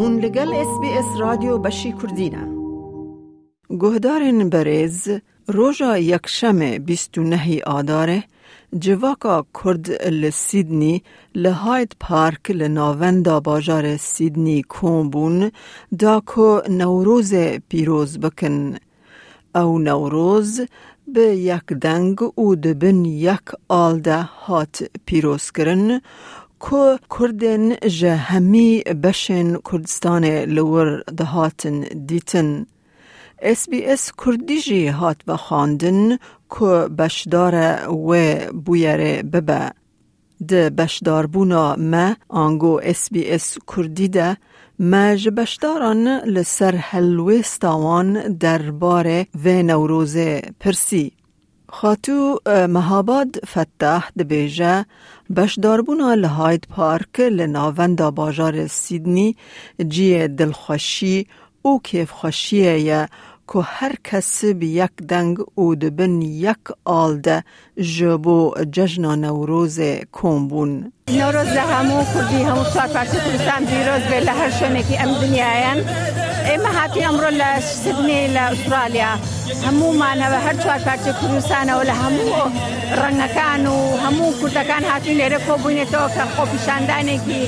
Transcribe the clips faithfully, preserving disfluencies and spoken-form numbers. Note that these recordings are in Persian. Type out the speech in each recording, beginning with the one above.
هون لگل اس بی اس رادیو بشی کردینه. گهدارن برز روژا یکشم بیست و نه آداره جواکا کرد لسیدنی لهاید پارک لناوندا باجار سیدنی کومبون داکو نوروز پیروز بکن. او نوروز به یک دنگ او دبن یک آلده هات پیروز کرن که کردن جه همی بشن کردستان لور دهاتن دیتن. اس بی اس کردی جی هات و خواندن که بشدار و بویره ببه. ده بشدار بونا ما آنگو اس بی اس کردی ده ما جبشداران لسر هلوستاوان درباره و نوروز پرسی. خاتو مهاباد فتح دبیجه بشداربونا لهاید پارک لناوندا باجار سیدنی جی دلخوشی او کیف خوشیه یا که هر کس بی یک دنگ او دبن یک آلده جبو جشن نوروز کومبون. نوروز همو کردی همو سوار پرچه کردستان پیروز به لهر شونه که ام دنیایان اما حتی امرو لسیدنی لأسترالیا همو معنا و هر سوار پرچه کردستان و لهمو رنگکان و همو کردکان حتی لیره کوبونه تو که خوبشاندانه که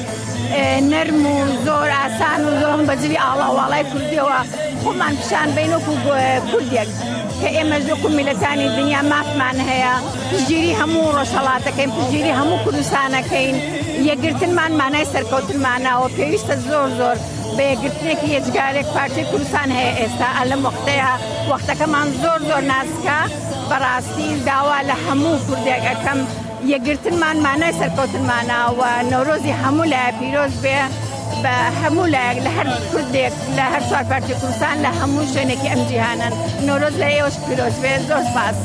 نرم و زور آسان و زور هم بزوی آلا و آلای کردی و خوب من پیشان بینو کردیک که امجدو که ملتانی دنیا مافمان هیا پشگیری همو رسالاتا کن پشگیری همو کردستانا کن یگرتن من معنی سرکوتن معنی و پیوست زور زور به یگرتنه که یجگارک پارچه کردستان هیا استا علم وقتها وقتا که من زور زور ناسکا براستی داوا لحمو کردیک اکم یگرتن من معنی سرکوتن معنی و نوروزی همو لها پیروز به به همو لهر کردیک لهر سوار پرچه کردستان لهمو شونه که ام جهانن نوروز لایوش پیروز به زور سپاس.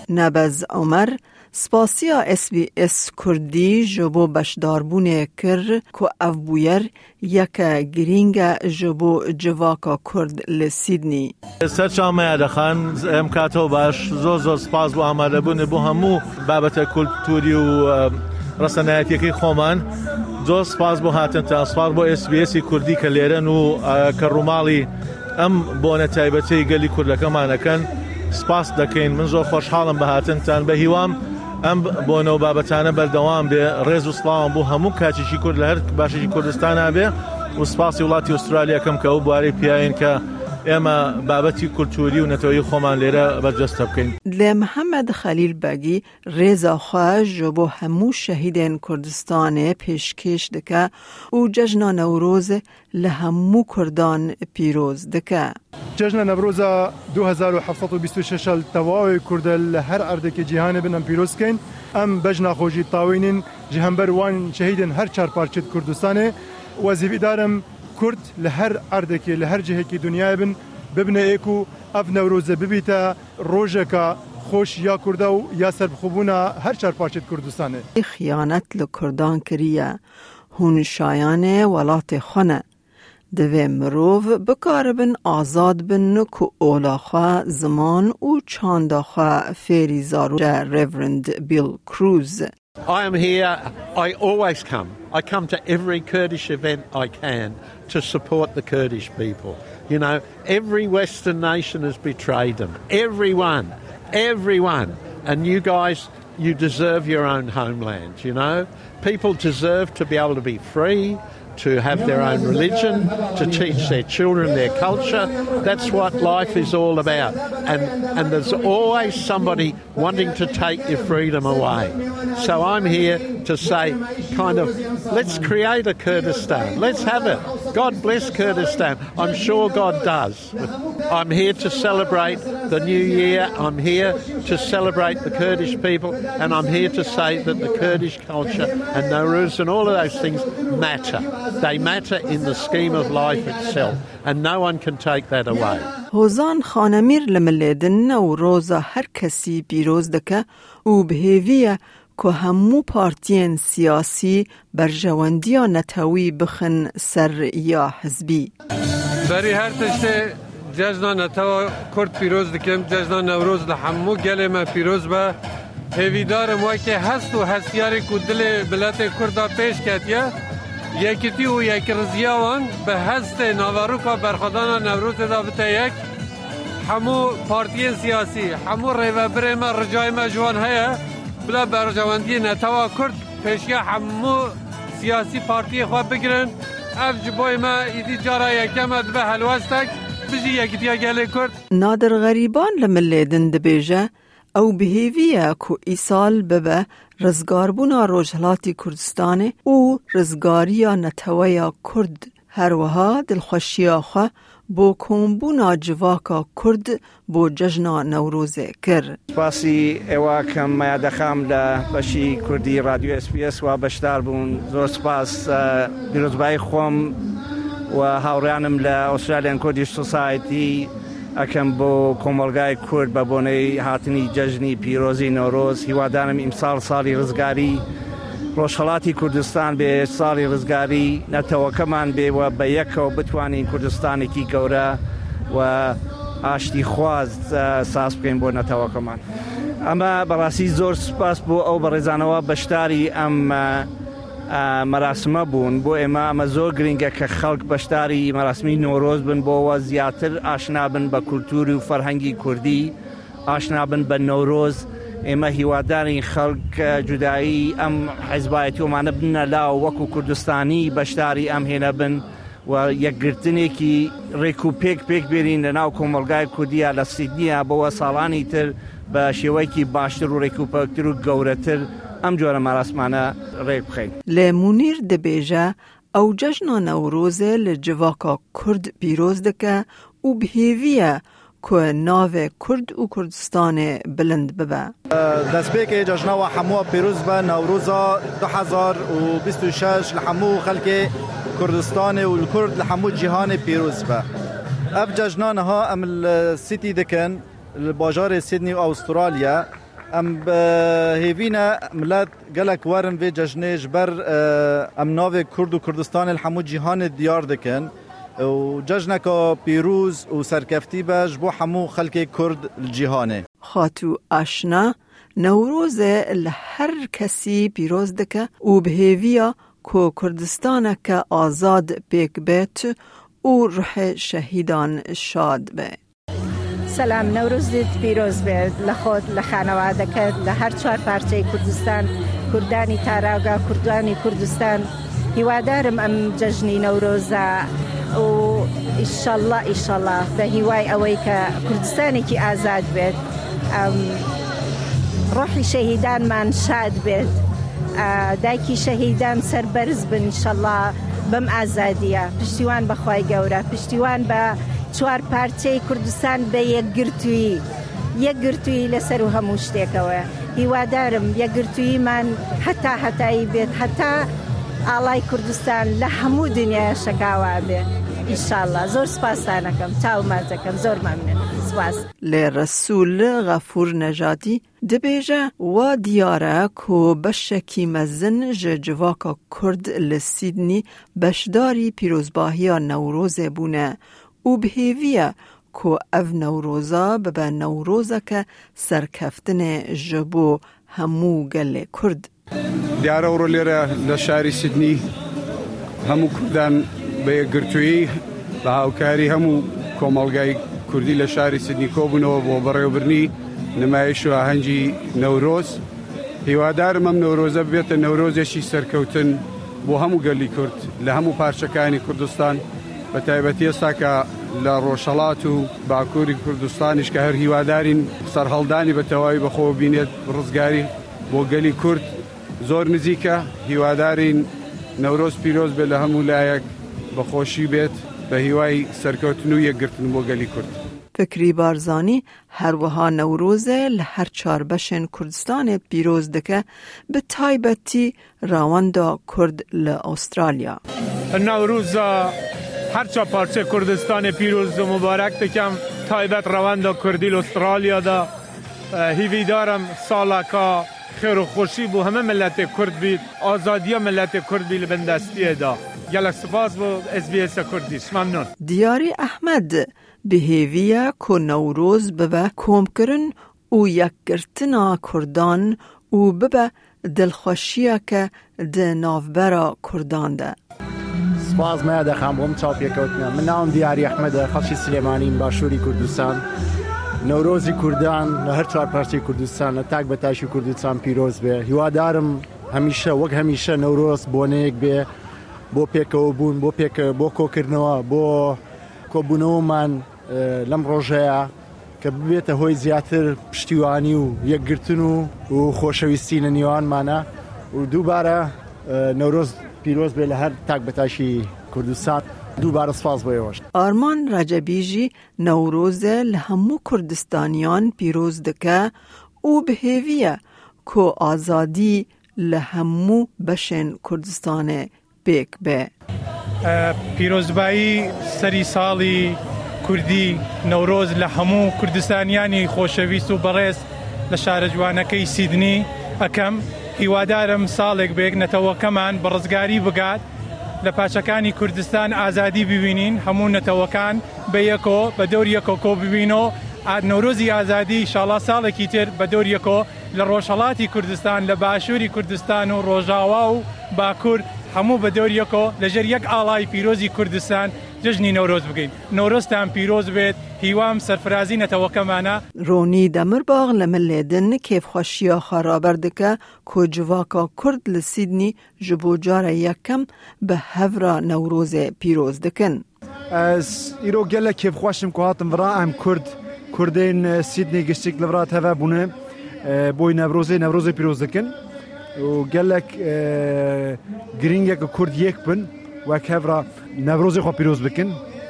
نبز عمر سپاسیا اس بی اس کردی جبو بشداربونه کر که افبویر یک گرینگ جبو جواکا کرد لسیدنی. سرچام میادخان امکاتو باش زور زور سپاس بو آماده بونه بو همو بابت کلتوری و رسانه‌ای که خومان زۆر سپاس بۆ هاتنتان سپاس بۆ اس بی اس کوردی کە لێرەن و کە ڕووماڵی ئەم بۆنە تایبەتەی گەلی کوردەکەمانەکەن سپاس دەکەین. من زۆر خۆشحاڵم بە هاتنتان بە هیوام ئەم بۆنە و بابەتانە بەردەوام بێ. ڕێز و سڵاوم بۆ هەموو کاچێکی کورد لە هەر باشێکی کوردستانە بێ و سپاسی وڵاتی ئوسترالیاکەم کە ئەو بوارەی پیاین کە ئێمە بابەتی کولتوری و نەتەوەیی خۆمان لێرە بەرجەستە بکەین. لێ محەممەد خەلیل بەگی ڕێزاخواش بۆ هەموو شەهیدên کوردستانê پێشکەش دکە و جەژنا نەورۆز لە هەموو کوردان پیرۆز دکە. جەژنا نەورۆزە دو هەزار و هەفت و بیست و شەش تەواوی کوردە لە هەر ئەردێکی جیهانê بن ئەم پیرۆزکەین. ئەم بەژنا خۆشی تاوینین ji hember wan şehîdên her çar parçet Kurdistanê wezîvîdarım Kurd li her erdekê li her cihekî dunyayê bin bibine êku ev Newroze bibîte rojeka xoş ya Kurda û ya serbixwebûna her çar parçet Kurdistanê. Xıyanet li Kurdan kiriye hûn şayanê welatê xwe ne. Divê mirov bikaribin azad bin ku ola xwe ziman û çanda xwe fêrî zarok. Reverend Bill Cruz. I am here, I always come. I come to every Kurdish event I can to support the Kurdish people. You know, every Western nation has betrayed them. Everyone, everyone. And you guys, you deserve your own homeland, you know. People deserve to be able to be free, to have their own religion, to teach their children their culture. That's what life is all about. And and there's always somebody wanting to take your freedom away. So I'm here to say, kind of, let's create a Kurdistan. Let's have it. God bless Kurdistan. I'm sure God does. I'm here to celebrate the new year. I'm here to celebrate the Kurdish people. And I'm here to say that the Kurdish culture and Nowruz and all of those things matter. They matter in the scheme of life itself, and no one can take that away. Hozan Khanamir lemledin و روزا هر کسی پیروز دکه و بهویه که همو پارتین سیاسی برجواندیا نتاوی بخن سر یا حزبی. بری هر تشته جزنا نتاوا کرد پیروز دکم جزنا نوروز لحمو گله ما پیروز با هویدارم وای که هست و هستیاری کدل بلات کردا پیش کتیا یکیتی و یک رزیاوان به هست ناواروکا برخدان نوروز دا بتا یک همو پارتی سیاسی همو ریوه برما رجای ما جوان هیا بلا برجواندی نتوا کرد پیشیا همو سیاسی پارتی خواه بگرن اف جبوی ما ایدی جارا یکم دبه هلوستک بجی یکیتیا گلی کرد. نادر غریبان لملیدن دبیجه او بهیویه که ایسال ببه رزگاربونا روجهلاتی کردستانه او رزگاریا نتویا کرد هر وها دلخوشیا خواه بو کمبونا جواکا کرد بو ججنا نوروزه کر. سپاسی ایوا کم مایده خام لبشی کردی رادیو اس بی اس و بشدار بون زور سپاس بیروزبای خوم و هاوریانم لأسترالیان کردیش سوسایتی اکم بو کمالگای کرد ببونه هاتنی ججنی پیروزی نوروز هیوادانم امسال سالی رزگاری روشهلاتی کردستان به سالی رزگاری نتوکمان به و به یک و بتوانین کردستانی کی گوره و آشتی خواست ساس بکن بو نتوکمان اما براسی زور سپاس بو او برزانوا بشتاری ام مراسمه بون بو اما اما زور گرینگه که خلق بشتاری مراسمی نوروز بن بو و زیادتر آشنا بن با کلتوری و فرهنگی کردی آشنا بن با نوروز اما هیوادارین خلق جدایی ام حزبایتی و معنی بن لا وکو کردستانی بشتاری ام هینا بن و یک گرتنی که ریکو پیک پیک بیرین لناو کمالگای کردی لسیدنی بو سالانی تر با شوی که باشتر و ریکو پیکتر و گورتر ام جوار مراسمانه ریک بخیر. لمونیر دبیجه او جشن نوروز لجواکا کرد پیروز دکه و بهیویه که ناو کرد و کردستان بلند ببه. دستبیک جشن و حمو پیروز به نوروز دو هزار و بیست و شش لحمو خلق کردستان و الکرد لحمو جهان پیروز به. اب جشنان ها ام السیتی دکن الباجار سیدنی و استرالیا ام هیوینا ملت گلک وارن و جشنش بر ام ناو کرد و کردستان الحمو جهان دیار دکن و جشنکا پیروز و سرکفتی باش بو حمو خلق کرد الجهانه. خاطو آشنا نوروز لهر کسی پیروز دکه و بهیویا که کردستان که آزاد بیک بیت و روح شهیدان شاد به. سلام نوروز پیروز به لخود لخانواده که لهر چهار پارچه کردستان کردانی تاراگا کردانی کردستان هیوادارم ام جشنی نوروزا و انشالله انشالله به هیوای اوی که کردستانی که آزاد بید روح شهیدان من شاد بید دایکی شهیدان سربرز بن انشالله بم آزادیه پشتیوان بخوای گوره پشتیوان با چوار پارچه کردستان به یک گرتوی یک گرتوی لسر و هموش تکوه هیوادارم یک گرتوی من حتی حتی بید حتی آلای کردستان لحمو دنیا شکاوه بید انشالله زور سپاس دانکم تاو مازکم زور ممنون سپاس. لرسول غفور نجاتی دبیجه و دیاره که بشکی مزن جواکا کرد لسیدنی بشداری پیروزباهی نوروز بونه و بهیویه که او نوروزا ببه نوروزا که سرکفتن جبو همو گل کرد. دیاره ورو لیره لشاری سیدنی همو کردن به گرتویی به هاوکاری همو کمالگای کردی لشاری سیدنی کوبونو و برای برنی نمایش و هنجی نوروز هیوادارم هم نوروزه بیت نوروزشی سرکوتن بو همو گلی کرد لهمو پارچکانی کردستان و تایبەتی ئێستا کە لە ڕۆژهەڵات و باکووری کوردستانیش کە هەر هیوادارین سەرهەڵدانی بە تەواوی بەخۆ بینێت ڕزگاری بۆ گەلی کورد زۆر نزیکە هیوادارین نەورۆز پیرۆز بێت لە هەموو لایەک بەخۆشی بێت بە هیوای سەرکەوتن و یەکگرتن بۆ گەلی کورد. فکری بارزانی هر وها نوروز لهر چار بشن کردستان پیروز دکه به تایبتی راوندا کرد لأسترالیا. نوروز هر چا پارچه کردستان پیروز و مبارک دکم تایبت رواندا کردی لأسترالیا دا هیوی دارم سالا که خیر و خوشی بو همه ملت کرد بید آزادی ملت کرد بید بندستی دا گلک سپاس بو اس بی اس کردیش ممنون. دیاری احمد بهیویه که نوروز ببه کم کرن و یک گرتنا کردان و ببه دلخوشیه که ده نافبرا کردان ده. سپاس ما دەخام بۆم چاوپێکەوتنە. من ناوم دیاری ئەحمەدە، خەڵکی سلێمانیم باشووری کوردستان. نەورۆزی کوردان لە هەر چوار پارچەی کوردستان لە تاک بەتاشی کوردستان پیرۆز بێ. هیوادارم هەمیشە وەک هەمیشە نەورۆز بۆنەیەک بێ بۆ پێکەوە بوون، بۆ پێک بۆ کۆکردنەوە، بۆ کۆبوونەوەمان لەم ڕۆژەیە کە ببێتە هۆی زیاتر پشتیوانی و یەکگرتن و و خۆشەویستی لە نێوانمانە و دووبارە نەورۆز پیرۆز بێ لە هەر تاک بەتاشی کوردستان. دووبارە سپاس بۆ ئێوەش. ئارمان ڕەجەبیژی نەورۆزە لە هەموو کوردستانیان پیرۆز دەکە و بهێویە کۆ ئازادی لە هەموو بەشێن کوردستانێ پێک بێ. پیرۆزبایی سەری ساڵی کوردی نەورۆز لە هەموو کوردستانیانی خۆشەویست و بەڕێز لە شارە جوانەکەی سیدنی ئەکەم. هیوادارم ساڵێک بێک نەتەوەکەمان بە ڕزگاری بگات، لە پاچەکانی کوردستان ئازادی ببینین، هەموو نەتەوەکان بە یەکۆ بە دەور یەکۆ کۆ ببینەوە. نەورۆزی ئازادی شاڵا ساڵێکی تر بە دەور یەکۆ لە ڕۆژهەڵاتی کوردستان لە باشووری کوردستان و ڕۆژاوا و باکوور هەموو بە دەور یەکۆ لەژێر یەک ئاڵای پیرۆزی کوردستان جژنی نەورۆز بگەین. نەورۆزتان پیرۆز بێت. هیوام سەرفرازی نەتەوەکەمانە. ڕۆنی دەمرباغ لە ملێدن کێفخۆشیە خەرابەر دەکە کۆ جڤاکە کورد لە سیدنی ji بۆ جارە یەکەم بە هەڤرا نەورۆزێ پیرۆز دەکەن. Ez îro gelek kêfxweşim ku hatim vira em Kurd Kurdên Sydney giştik li vira teve bûne boy Newrozê Newrozê pîroz dikin û gelek giringek Kurd yek bin wek hevra Newrozê xwe pîroz bikin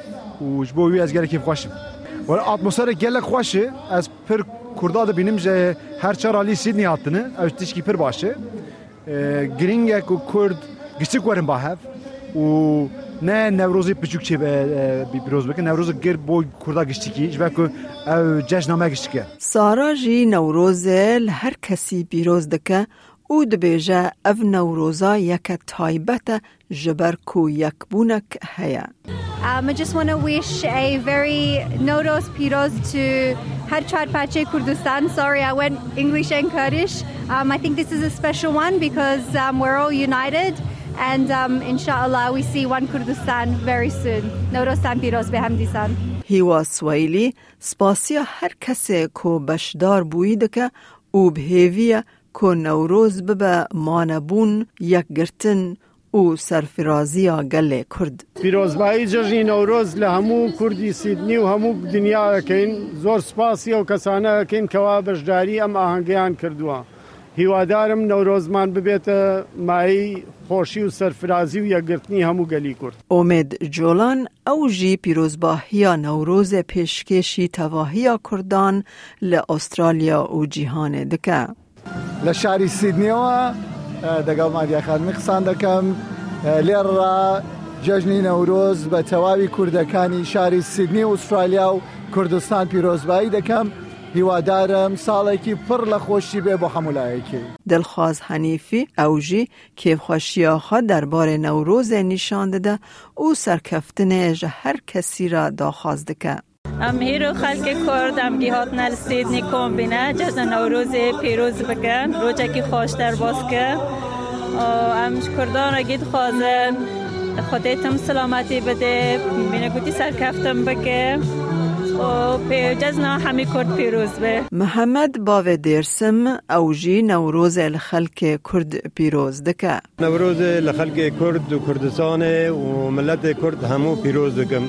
û ji bo wî ez gelek kêfxweşim. Were atmosferek gelek xweş e. Ez pir Kurda dibînim ji her çar alî Sydney hatine ew tişkî pir baş e. Giringek û Kurd giştik werin bahev û ne Newrozê piçûkçe be pîroz bikin. Newrozê gir bo Kurda giştikî ji ber ku ew cejna giştik e. Sara jî Newrozê li her kesî pîroz dike û dibêje ev Newroza yeke taybet e ji ber ku yekbûnek heye. Um, I just want to wish a very Nowroz Piroz to her çar parçe Kurdistan. Sorry, I went English and Kurdish. Um, I think this is a special one because um, we're all united and um, inshallah we see one Kurdistan very soon. Nowroztan Piroz be hamdisan. Hiwa Swahili spasiya her kese ko beşdar bûyî dike û bihêviye ko Newroz bibe manebûn, yekgirtin û serfiraziya gelê Kurd. Pîrozbayî cejnî Newroz li hemû Kurdî Sîdnî û hemû dinya ekein. Zor spasiya û kesane ekein kewa beşdarî em ahengiyan kirduwa. Hîwadarim Newrozman bibête mayî xweşî û serfirazî û yekgirtinî hemû gelî Kurd. Omid Colan ew jî pîrozbahiya Newrozê pêşkêşî tevahiya Kurdan li Astralya û cîhanê dike. لە شاری سیدنیەوە دەگەڵ مادیە خانمی قسان دەکەم لێڕا جەژنی نەورۆز بە تەواوی کوردەکانی شاری سیدنی و ئوسترالیا و کوردستان پیرۆزبایی دەکەم. هیوادارم ساڵێکی پڕ لە خۆشی بێ بۆ هەمولایەکی. دڵخواز هەنیفی ئەو ژی کێفخۆشیە خۆ دەربارەی نەورۆزێ نیشان دەدە و سەرکەفتنێ ji her kesî را داخواز دەکە. ام هیرو خلق کرد ام گیهات نل سیدنی کمبینه جشن نوروز پیروز بکن روچه کی خوشتر باز که ام کردان را گید خوازن خودتم سلامتی بده بینه گوتی سرکفتم بکه و پی جزنا همی کرد پیروز به. محمد باوه دیرسم اوجی نوروز لخلق کرد پیروز دکه. نوروز لخلق کرد و کردستان و ملت کرد همو پیروز دکم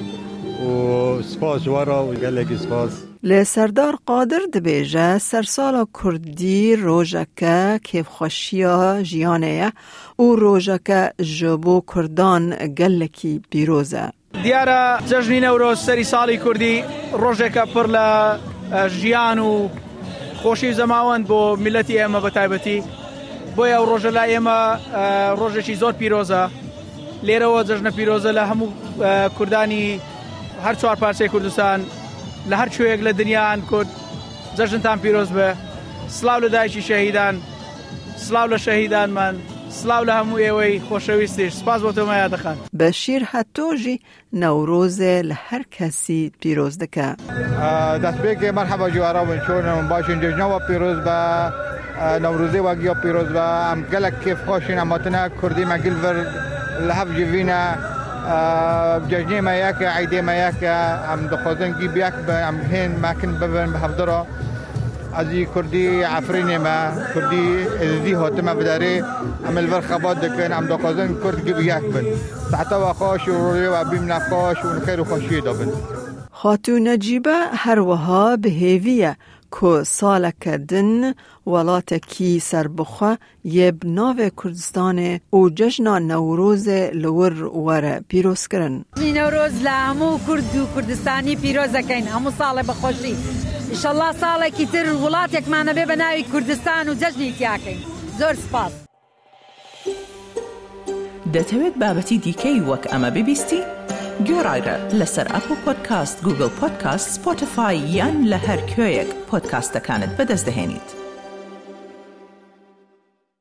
و سپاس وارا و گلگی سپاس. لسردار قادر دبیجه سرسال کردی روژکه کیفخوشیا جیانه و روژکه جبو کردان گلکی پیروزه. دیارە جەژنی نەورۆز سەری ساڵی کوردی ڕۆژێکە پڕ لە ژیان و خۆشی زەماوەند بۆ میلەتی ئێمە بە تایبەتی بۆیە ئەو ڕۆژە لای ئێمە ڕۆژێکی زۆر پیرۆزە. لێرەوە جەژنە پیرۆزە لە هەموو کوردانی هەر چوار پارچەی کوردستان لە هەر کوێیەک لە دنیایان کورد جەژنتان پیرۆز بێ. سڵاو لە دایکی شەهیدان، سڵاو لە شەهیدانمان، سلاو لە هەموو ئێوەی خۆشەویستیش. سپاس بۆ تۆ مایا دەخان. بەشیر هەتۆژی نەورۆزێ لە هەر کەسی پیرۆز دەکە. دەستپێکێ مەرحەبا جوارەوەن چۆنم باشین جژنەوە پیرۆز بە نەورۆزێ واگیە پیرۆز بە ئەم گەلک کێف خۆشین ئەمەتنە کوردی مەگیلڤەر لە هەف جوینە بججني ما ياكا عيدي ما ياكا عم دخوزن جيب ياك عم هين ما كن ببن بحفظرة ازي كردي عفريني ما كردي ازدي هوتما بداري عم الفرخبات دكن عم دخوزن كرد جيب ياك بن تعتوا خوش وروري وابيمنا خوش ونخير وخوشي دبن خاتون نجيبه هر وها بهیویه که سالک دن ولاتکی سربخه یب ناو کردستان و جشن نوروز لور وره پیروز کرن. نوروز لهمو کرد و کردستانی پیروز کن همو سال بخوشی. انشالله سال کی تر ولاتک معنا به بنای کردستان و جشنی تیاکن. زور سپاس. دەتەوێت بابەتی دیکەی وەک ئەمە ببیستی؟ گۆڕایرە لەسەر ئەپل پۆدکاست، گوگل پۆدکاست، سپۆتیفای یان لە هەر کوێیەک پۆدکاستەکانت بەدەست دەهێنیت.